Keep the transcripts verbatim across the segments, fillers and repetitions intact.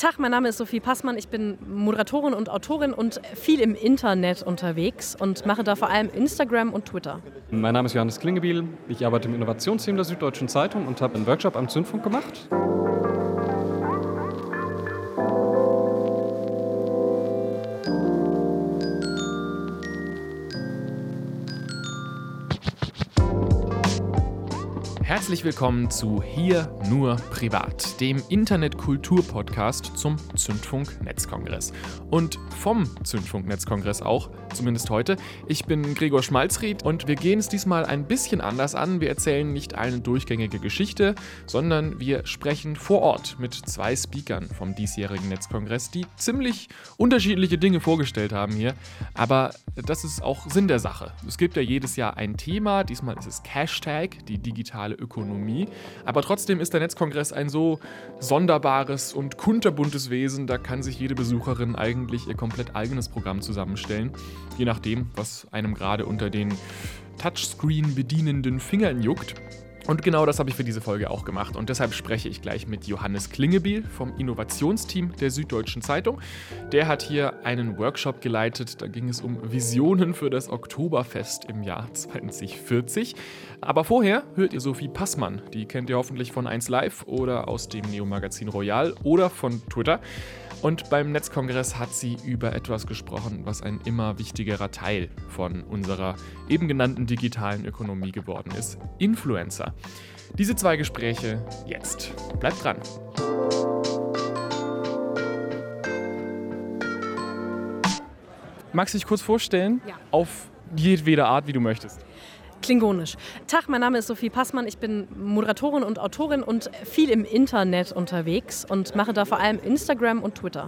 Tag, mein Name ist Sophie Passmann. Ich bin Moderatorin und Autorin und viel im Internet unterwegs und mache da vor allem Instagram und Twitter. Mein Name ist Johannes Klingebiel. Ich arbeite im Innovationsteam der Süddeutschen Zeitung und habe einen Workshop am Zündfunk gemacht. Herzlich willkommen zu Hier nur privat, dem Internet-Kultur-Podcast zum Zündfunk-Netzkongress. Und vom Zündfunk-Netzkongress auch, zumindest heute. Ich bin Gregor Schmalzried und wir gehen es diesmal ein bisschen anders an. Wir erzählen nicht eine durchgängige Geschichte, sondern wir sprechen vor Ort mit zwei Speakern vom diesjährigen Netzkongress, die ziemlich unterschiedliche Dinge vorgestellt haben hier. Aber das ist auch Sinn der Sache. Es gibt ja jedes Jahr ein Thema, diesmal ist es Hashtag, die digitale Ökonomie. Aber trotzdem ist der Netzkongress ein so sonderbares und kunterbuntes Wesen, da kann sich jede Besucherin eigentlich ihr komplett eigenes Programm zusammenstellen, je nachdem, was einem gerade unter den Touchscreen bedienenden Fingern juckt. Und genau das habe ich für diese Folge auch gemacht und deshalb spreche ich gleich mit Johannes Klingebiel vom Innovationsteam der Süddeutschen Zeitung. Der hat hier einen Workshop geleitet, da ging es um Visionen für das Oktoberfest im Jahr zwanzig vierzig. Aber vorher hört ihr Sophie Passmann, die kennt ihr hoffentlich von eins Live oder aus dem Neo-Magazin Royal oder von Twitter. Und beim Netzkongress hat sie über etwas gesprochen, was ein immer wichtigerer Teil von unserer eben genannten digitalen Ökonomie geworden ist: Influencer. Diese zwei Gespräche jetzt. Bleibt dran. Magst du dich kurz vorstellen? Ja. Auf jedwede Art, wie du möchtest. Klingonisch. Tag, mein Name ist Sophie Passmann. Ich bin Moderatorin und Autorin und viel im Internet unterwegs und mache da vor allem Instagram und Twitter.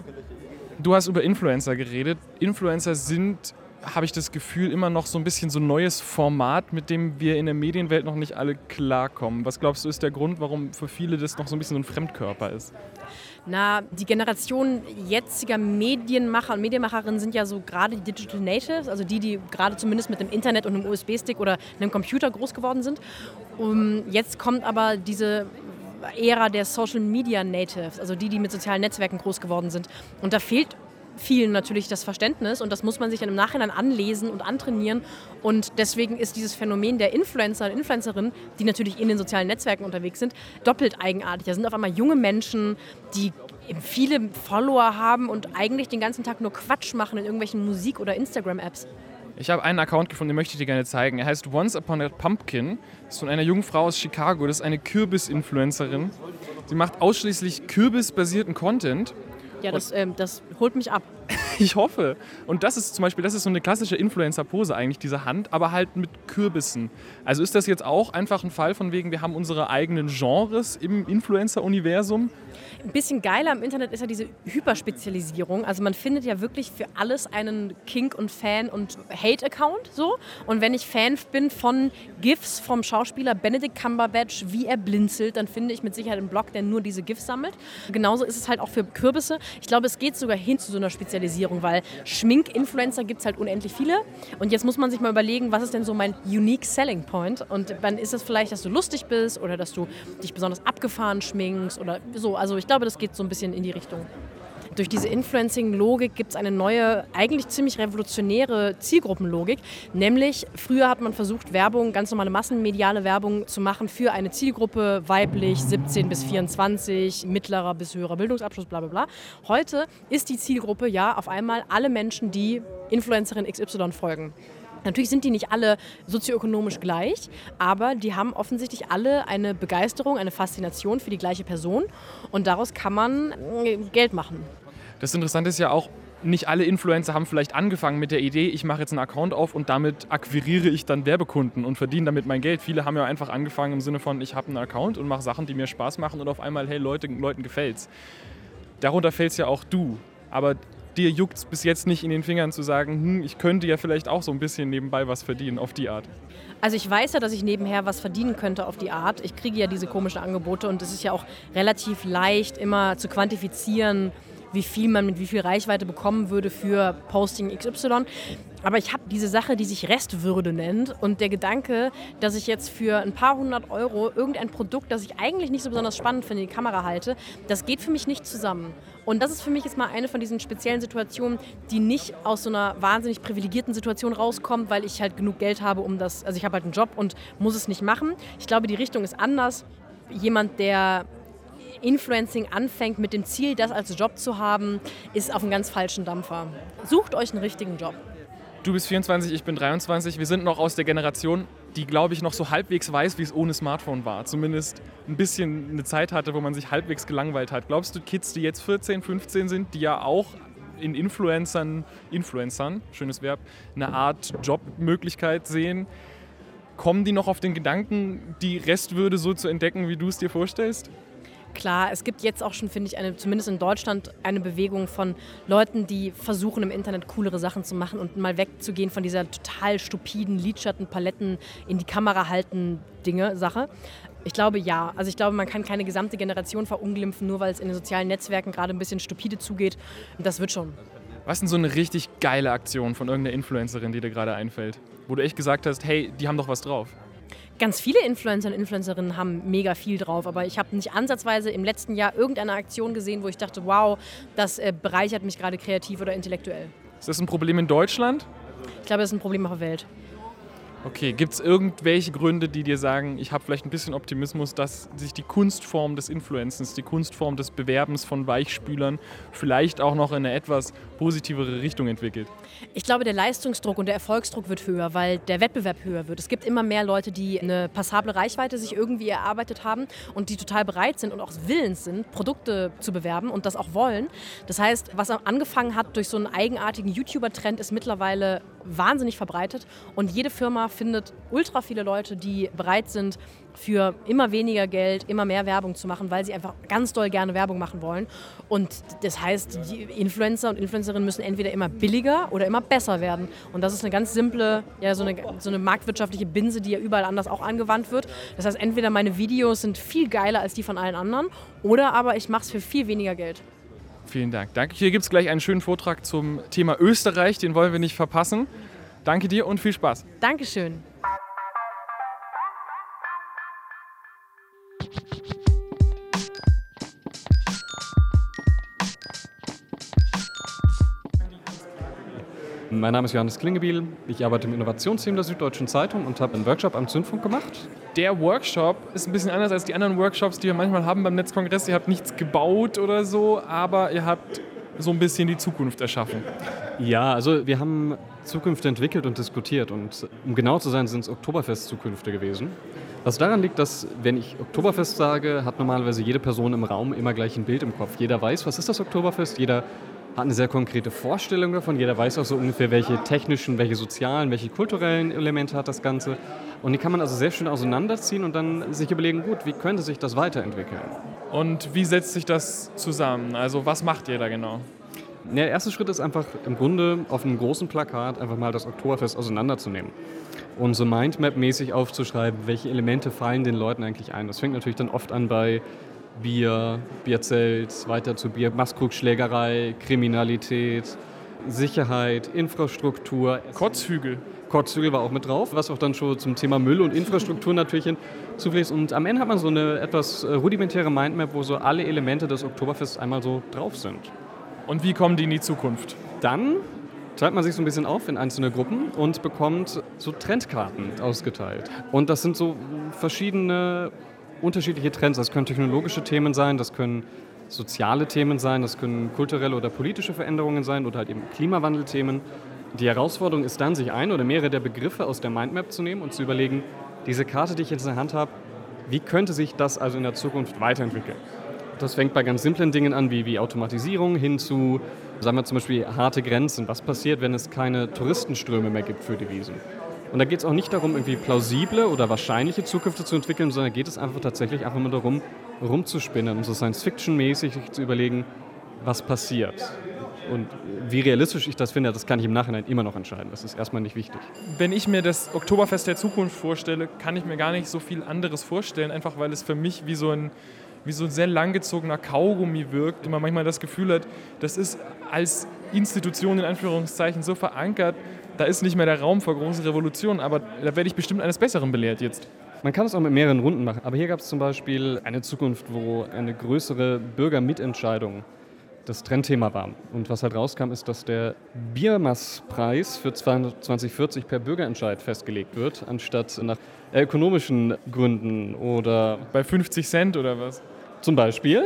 Du hast über Influencer geredet. Influencer sind, habe ich das Gefühl, immer noch so ein bisschen so ein neues Format, mit dem wir in der Medienwelt noch nicht alle klarkommen. Was glaubst du, ist der Grund, warum für viele das noch so ein bisschen so ein Fremdkörper ist? Na, die Generation jetziger Medienmacher und Medienmacherinnen sind ja so gerade die Digital Natives, also die, die gerade zumindest mit dem Internet und einem U S B-Stick oder einem Computer groß geworden sind. Um, jetzt kommt aber diese Ära der Social Media Natives, also die, die mit sozialen Netzwerken groß geworden sind. Und da fehlt vielen natürlich das Verständnis und das muss man sich dann im Nachhinein anlesen und antrainieren und deswegen ist dieses Phänomen der Influencer und Influencerinnen, die natürlich in den sozialen Netzwerken unterwegs sind, doppelt eigenartig. Da sind auf einmal junge Menschen, die eben viele Follower haben und eigentlich den ganzen Tag nur Quatsch machen in irgendwelchen Musik- oder Instagram-Apps. Ich habe einen Account gefunden, den möchte ich dir gerne zeigen. Er heißt Once Upon a Pumpkin. Das ist von einer jungen Frau aus Chicago. Das ist eine Kürbis-Influencerin. Sie macht ausschließlich kürbisbasierten Content. Ja, das, ähm, das holt mich ab. Ich hoffe. Und das ist zum Beispiel, das ist so eine klassische Influencer-Pose eigentlich, diese Hand, aber halt mit Kürbissen. Also ist das jetzt auch einfach ein Fall von wegen, wir haben unsere eigenen Genres im Influencer-Universum? Ein bisschen geiler im Internet ist ja diese Hyperspezialisierung. Also man findet ja wirklich für alles einen Kink- und Fan- und Hate-Account. So. Und wenn ich Fan bin von GIFs vom Schauspieler Benedict Cumberbatch, wie er blinzelt, dann finde ich mit Sicherheit einen Blog, der nur diese GIFs sammelt. Genauso ist es halt auch für Kürbisse. Ich glaube, es geht sogar hin zu so einer Spezialisierung, weil Schmink-Influencer gibt es halt unendlich viele. Und jetzt muss man sich mal überlegen, was ist denn so mein Unique Selling Point? Und dann ist es vielleicht, dass du lustig bist oder dass du dich besonders abgefahren schminkst oder so. Also ich glaube, das geht so ein bisschen in die Richtung. Durch diese Influencing-Logik gibt es eine neue, eigentlich ziemlich revolutionäre Zielgruppenlogik. Nämlich, früher hat man versucht, Werbung, ganz normale massenmediale Werbung zu machen für eine Zielgruppe, weiblich, siebzehn bis vierundzwanzig, mittlerer bis höherer Bildungsabschluss, bla bla bla. Heute ist die Zielgruppe ja auf einmal alle Menschen, die Influencerin X Y folgen. Natürlich sind die nicht alle sozioökonomisch gleich, aber die haben offensichtlich alle eine Begeisterung, eine Faszination für die gleiche Person und daraus kann man Geld machen. Das Interessante ist ja auch, nicht alle Influencer haben vielleicht angefangen mit der Idee, ich mache jetzt einen Account auf und damit akquiriere ich dann Werbekunden und verdiene damit mein Geld. Viele haben ja einfach angefangen im Sinne von, ich habe einen Account und mache Sachen, die mir Spaß machen und auf einmal, hey, Leute, Leuten gefällt's. Darunter fällst ja auch du, aber dir juckt es bis jetzt nicht in den Fingern zu sagen, hm, ich könnte ja vielleicht auch so ein bisschen nebenbei was verdienen auf die Art. Also ich weiß ja, dass ich nebenher was verdienen könnte auf die Art. Ich kriege ja diese komischen Angebote und es ist ja auch relativ leicht immer zu quantifizieren, wie viel man mit wie viel Reichweite bekommen würde für Posting X Y. Aber ich habe diese Sache, die sich Restwürde nennt und der Gedanke, dass ich jetzt für ein paar hundert Euro irgendein Produkt, das ich eigentlich nicht so besonders spannend finde, in die Kamera halte, das geht für mich nicht zusammen. Und das ist für mich jetzt mal eine von diesen speziellen Situationen, die nicht aus so einer wahnsinnig privilegierten Situation rauskommt, weil ich halt genug Geld habe, um das, also ich habe halt einen Job und muss es nicht machen. Ich glaube, die Richtung ist anders. Jemand, der Influencing anfängt mit dem Ziel, das als Job zu haben, ist auf einem ganz falschen Dampfer. Sucht euch einen richtigen Job. Du bist vierundzwanzig, ich bin dreiundzwanzig. Wir sind noch aus der Generation, die, glaube ich, noch so halbwegs weiß, wie es ohne Smartphone war. Zumindest ein bisschen eine Zeit hatte, wo man sich halbwegs gelangweilt hat. Glaubst du, Kids, die jetzt vierzehn, fünfzehn sind, die ja auch in Influencern, Influencern, schönes Verb, eine Art Jobmöglichkeit sehen, kommen die noch auf den Gedanken, die Restwürde so zu entdecken, wie du es dir vorstellst? Klar, es gibt jetzt auch schon, finde ich, eine, zumindest in Deutschland eine Bewegung von Leuten, die versuchen im Internet coolere Sachen zu machen und mal wegzugehen von dieser total stupiden Lidschatten-Paletten in die Kamera halten Dinge, Sache. Ich glaube, ja. Also ich glaube, man kann keine gesamte Generation verunglimpfen, nur weil es in den sozialen Netzwerken gerade ein bisschen stupide zugeht. Und das wird schon. Was ist denn so eine richtig geile Aktion von irgendeiner Influencerin, die dir gerade einfällt? Wo du echt gesagt hast, hey, die haben doch was drauf. Ganz viele Influencer und Influencerinnen haben mega viel drauf, aber ich habe nicht ansatzweise im letzten Jahr irgendeine Aktion gesehen, wo ich dachte, wow, das äh, bereichert mich gerade kreativ oder intellektuell. Ist das ein Problem in Deutschland? Ich glaube, das ist ein Problem auf der Welt. Okay, gibt es irgendwelche Gründe, die dir sagen, ich habe vielleicht ein bisschen Optimismus, dass sich die Kunstform des Influencens, die Kunstform des Bewerbens von Weichspülern vielleicht auch noch in eine etwas positivere Richtung entwickelt? Ich glaube, der Leistungsdruck und der Erfolgsdruck wird höher, weil der Wettbewerb höher wird. Es gibt immer mehr Leute, die eine passable Reichweite sich irgendwie erarbeitet haben und die total bereit sind und auch willens sind, Produkte zu bewerben und das auch wollen. Das heißt, was angefangen hat durch so einen eigenartigen YouTuber-Trend, ist mittlerweile wahnsinnig verbreitet und jede Firma findet ultra viele Leute, die bereit sind, für immer weniger Geld immer mehr Werbung zu machen, weil sie einfach ganz doll gerne Werbung machen wollen. Und das heißt, die Influencer und Influencerinnen müssen entweder immer billiger oder immer besser werden. Und das ist eine ganz simple, ja, so eine, so eine marktwirtschaftliche Binse, die ja überall anders auch angewandt wird. Das heißt, entweder meine Videos sind viel geiler als die von allen anderen oder aber ich mache es für viel weniger Geld. Vielen Dank. Danke. Hier gibt es gleich einen schönen Vortrag zum Thema Österreich, den wollen wir nicht verpassen. Danke dir und viel Spaß. Dankeschön. Mein Name ist Johannes Klingebiel. Ich arbeite im Innovationsteam der Süddeutschen Zeitung und habe einen Workshop am Zündfunk gemacht. Der Workshop ist ein bisschen anders als die anderen Workshops, die wir manchmal haben beim Netzkongress. Ihr habt nichts gebaut oder so, aber ihr habt so ein bisschen die Zukunft erschaffen. Ja, also wir haben Zukünfte entwickelt und diskutiert und um genau zu sein, sind es Oktoberfest-Zukünfte gewesen. Was daran liegt, dass, wenn ich Oktoberfest sage, hat normalerweise jede Person im Raum immer gleich ein Bild im Kopf. Jeder weiß, was ist das Oktoberfest, jeder hat eine sehr konkrete Vorstellung davon, jeder weiß auch so ungefähr, welche technischen, welche sozialen, welche kulturellen Elemente hat das Ganze. Und die kann man also sehr schön auseinanderziehen und dann sich überlegen, gut, wie könnte sich das weiterentwickeln? Und wie setzt sich das zusammen? Also was macht ihr da genau? Ja, der erste Schritt ist einfach im Grunde auf einem großen Plakat einfach mal das Oktoberfest auseinanderzunehmen und so Mindmap-mäßig aufzuschreiben, welche Elemente fallen den Leuten eigentlich ein. Das fängt natürlich dann oft an bei Bier, Bierzelt, weiter zu Bier, Maßkrugschlägerei, Kriminalität, Sicherheit, Infrastruktur. Kotzhügel. Kotzhügel war auch mit drauf, was auch dann schon zum Thema Müll und Infrastruktur natürlich hinzufließt. Und am Ende hat man so eine etwas rudimentäre Mindmap, wo so alle Elemente des Oktoberfests einmal so drauf sind. Und wie kommen die in die Zukunft? Dann teilt man sich so ein bisschen auf in einzelne Gruppen und bekommt so Trendkarten ausgeteilt. Und das sind so verschiedene unterschiedliche Trends. Das können technologische Themen sein, das können soziale Themen sein, das können kulturelle oder politische Veränderungen sein oder halt eben Klimawandelthemen. Die Herausforderung ist dann, sich ein oder mehrere der Begriffe aus der Mindmap zu nehmen und zu überlegen, diese Karte, die ich jetzt in der Hand habe, wie könnte sich das also in der Zukunft weiterentwickeln? Das fängt bei ganz simplen Dingen an, wie, wie Automatisierung hin zu, sagen wir zum Beispiel, harte Grenzen. Was passiert, wenn es keine Touristenströme mehr gibt für die Wiesn? Und da geht es auch nicht darum, irgendwie plausible oder wahrscheinliche Zukünfte zu entwickeln, sondern geht es einfach tatsächlich einfach nur darum, rumzuspinnen und so Science-Fiction-mäßig zu überlegen, was passiert. Und wie realistisch ich das finde, das kann ich im Nachhinein immer noch entscheiden. Das ist erstmal nicht wichtig. Wenn ich mir das Oktoberfest der Zukunft vorstelle, kann ich mir gar nicht so viel anderes vorstellen, einfach weil es für mich wie so ein, wie so ein sehr langgezogener Kaugummi wirkt und man manchmal das Gefühl hat, das ist als Institution in Anführungszeichen so verankert, da ist nicht mehr der Raum für große Revolutionen, aber da werde ich bestimmt eines Besseren belehrt jetzt. Man kann es auch mit mehreren Runden machen, aber hier gab es zum Beispiel eine Zukunft, wo eine größere Bürgermitentscheidung das Trendthema war. Und was halt rauskam, ist, dass der Biermaßpreis für zwanzig vierzig per Bürgerentscheid festgelegt wird, anstatt nach ökonomischen Gründen oder... Bei fünfzig Cent oder was? Zum Beispiel.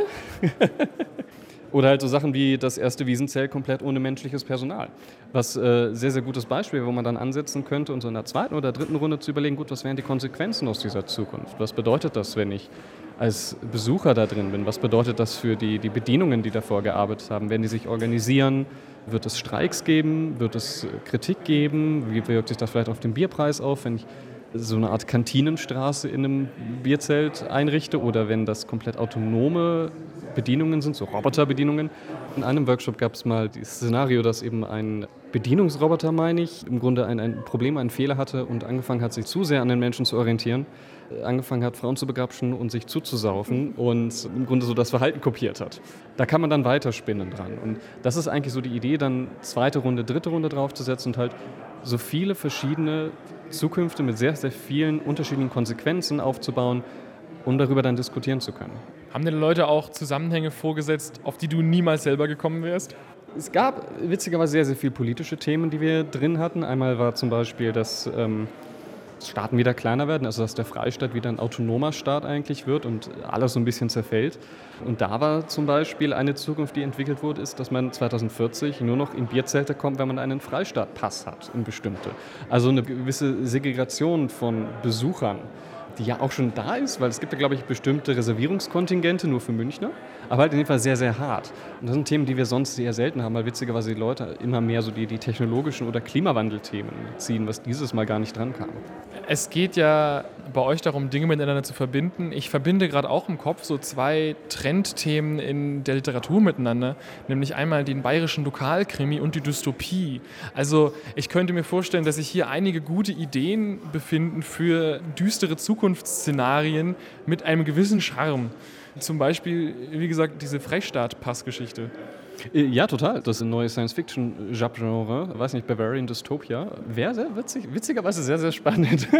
Oder halt so Sachen wie das erste Wiesenzelt komplett ohne menschliches Personal. Was äh, sehr, sehr gutes Beispiel, wo man dann ansetzen könnte und so in der zweiten oder dritten Runde zu überlegen, gut, was wären die Konsequenzen aus dieser Zukunft? Was bedeutet das, wenn ich als Besucher da drin bin? Was bedeutet das für die, die Bedienungen, die davor gearbeitet haben? Werden die sich organisieren? Wird es Streiks geben? Wird es Kritik geben? Wie wirkt sich das vielleicht auf den Bierpreis auf, wenn ich so eine Art Kantinenstraße in einem Bierzelt einrichte oder wenn das komplett autonome Bedienungen sind, so Roboterbedienungen. In einem Workshop gab es mal das Szenario, dass eben ein Bedienungsroboter, meine ich, im Grunde ein, ein Problem, einen Fehler hatte und angefangen hat, sich zu sehr an den Menschen zu orientieren, angefangen hat, Frauen zu begrapschen und sich zuzusaufen und im Grunde so das Verhalten kopiert hat. Da kann man dann weiterspinnen dran. Und das ist eigentlich so die Idee, dann zweite Runde, dritte Runde draufzusetzen und halt so viele verschiedene Zukünfte mit sehr, sehr vielen unterschiedlichen Konsequenzen aufzubauen, um darüber dann diskutieren zu können. Haben denn Leute auch Zusammenhänge vorgesetzt, auf die du niemals selber gekommen wärst? Es gab witzigerweise sehr, sehr viele politische Themen, die wir drin hatten. Einmal war zum Beispiel, dass ähm, Staaten wieder kleiner werden, also dass der Freistaat wieder ein autonomer Staat eigentlich wird und alles so ein bisschen zerfällt. Und da war zum Beispiel eine Zukunft, die entwickelt wurde, ist, dass man zwanzig vierzig nur noch in Bierzelte kommt, wenn man einen Freistaatpass hat, in bestimmte. Also eine gewisse Segregation von Besuchern, die ja auch schon da ist, weil es gibt ja, glaube ich, bestimmte Reservierungskontingente nur für Münchner, aber halt in dem Fall sehr, sehr hart. Und das sind Themen, die wir sonst sehr selten haben, weil witzigerweise die Leute immer mehr so die, die technologischen oder Klimawandelthemen ziehen, was dieses Mal gar nicht dran kam. Es geht ja bei euch darum, Dinge miteinander zu verbinden. Ich verbinde gerade auch im Kopf so zwei Trendthemen in der Literatur miteinander, nämlich einmal den bayerischen Lokalkrimi und die Dystopie. Also ich könnte mir vorstellen, dass sich hier einige gute Ideen befinden für düstere Zukunftsszenarien mit einem gewissen Charme. Zum Beispiel, wie gesagt, diese Freistaat-Pass-Geschichte. Ja, total. Das ist ein neues Science-Fiction-Genre. Ich weiß nicht, Bavarian Dystopia. Wäre sehr witzig, witzigerweise sehr, sehr spannend.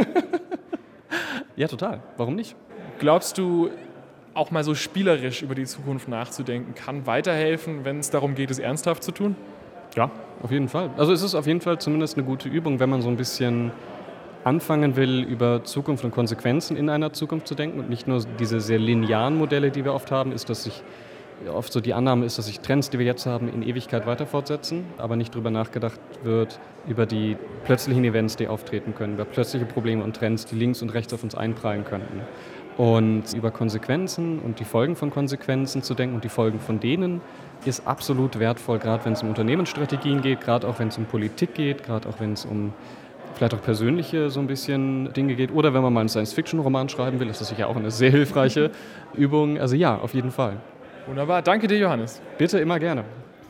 Ja, total. Warum nicht? Glaubst du, auch mal so spielerisch über die Zukunft nachzudenken, kann weiterhelfen, wenn es darum geht, es ernsthaft zu tun? Ja, auf jeden Fall. Also es ist auf jeden Fall zumindest eine gute Übung, wenn man so ein bisschen anfangen will, über Zukunft und Konsequenzen in einer Zukunft zu denken und nicht nur diese sehr linearen Modelle, die wir oft haben, ist, dass sich oft so die Annahme ist, dass sich Trends, die wir jetzt haben, in Ewigkeit weiter fortsetzen, aber nicht darüber nachgedacht wird, über die plötzlichen Events, die auftreten können, über plötzliche Probleme und Trends, die links und rechts auf uns einprallen könnten. Und über Konsequenzen und die Folgen von Konsequenzen zu denken und die Folgen von denen ist absolut wertvoll, gerade wenn es um Unternehmensstrategien geht, gerade auch wenn es um Politik geht, gerade auch wenn es um vielleicht auch persönliche so ein bisschen Dinge geht. Oder wenn man mal einen Science-Fiction-Roman schreiben will, ist das sicher auch eine sehr hilfreiche Übung. Also ja, auf jeden Fall. Wunderbar. Danke dir, Johannes. Bitte, immer gerne.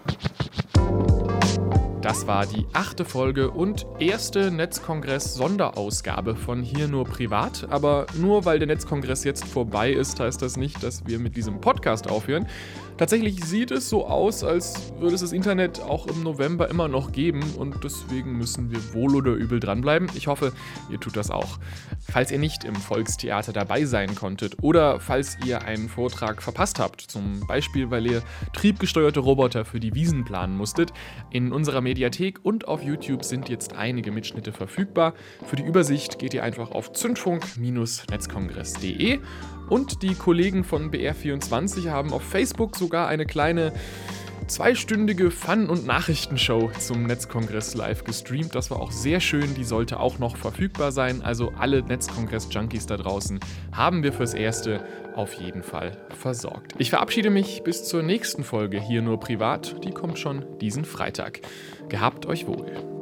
Das war die achte Folge und erste Netzkongress-Sonderausgabe von Hier nur privat. Aber nur weil der Netzkongress jetzt vorbei ist, heißt das nicht, dass wir mit diesem Podcast aufhören. Tatsächlich sieht es so aus, als würde es das Internet auch im November immer noch geben und deswegen müssen wir wohl oder übel dranbleiben. Ich hoffe, ihr tut das auch. Falls ihr nicht im Volkstheater dabei sein konntet oder falls ihr einen Vortrag verpasst habt, zum Beispiel weil ihr triebgesteuerte Roboter für die Wiesn planen musstet, in unserer Mediathek und auf YouTube sind jetzt einige Mitschnitte verfügbar. Für die Übersicht geht ihr einfach auf zündfunk Bindestrich netzkongress punkt de. Und die Kollegen von B R vierundzwanzig haben auf Facebook sogar eine kleine zweistündige Fun- und Nachrichtenshow zum Netzkongress live gestreamt. Das war auch sehr schön, die sollte auch noch verfügbar sein. Also alle Netzkongress-Junkies da draußen haben wir fürs Erste auf jeden Fall versorgt. Ich verabschiede mich bis zur nächsten Folge Hier nur privat. Die kommt schon diesen Freitag. Gehabt euch wohl.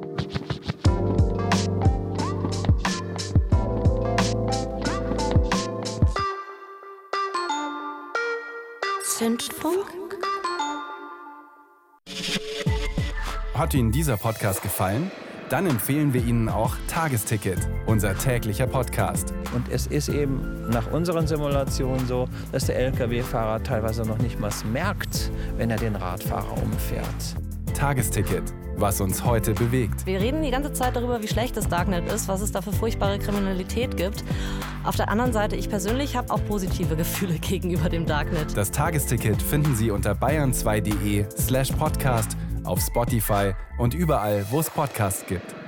Zündfunk? Hat Ihnen dieser Podcast gefallen? Dann empfehlen wir Ihnen auch Tagesticket, unser täglicher Podcast. Und es ist eben nach unseren Simulationen so, dass der L K W-Fahrer teilweise noch nicht mal merkt, wenn er den Radfahrer umfährt. Tagesticket. Was uns heute bewegt. Wir reden die ganze Zeit darüber, wie schlecht das Darknet ist, was es da für furchtbare Kriminalität gibt. Auf der anderen Seite, ich persönlich habe auch positive Gefühle gegenüber dem Darknet. Das Tagesticket finden Sie unter bayern zwei punkt de slash podcast, auf Spotify und überall, wo es Podcasts gibt.